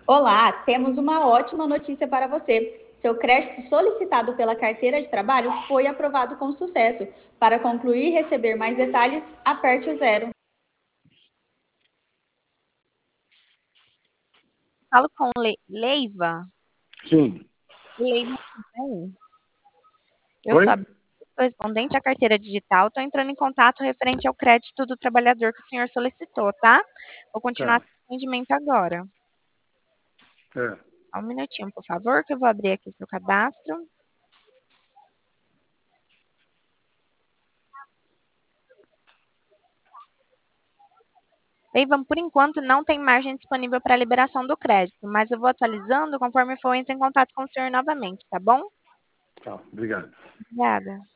Olá, temos uma ótima notícia para você. Seu crédito solicitado pela carteira de trabalho foi aprovado com sucesso. Para concluir e receber mais detalhes, aperte o zero. Falo com Leiva. Sim. Leiva, tudo bem? Eu Oi? sou a correspondente à carteira digital. Estou entrando em contato referente ao crédito do trabalhador que o senhor solicitou, tá? Vou continuar Tá. esse atendimento agora. É. Só um minutinho, por favor, que eu vou abrir aqui o seu cadastro. Leiva, por enquanto não tem margem disponível para liberação do crédito, mas eu vou atualizando conforme for entrar em contato com o senhor novamente, tá bom? Tá. Obrigado. Obrigada.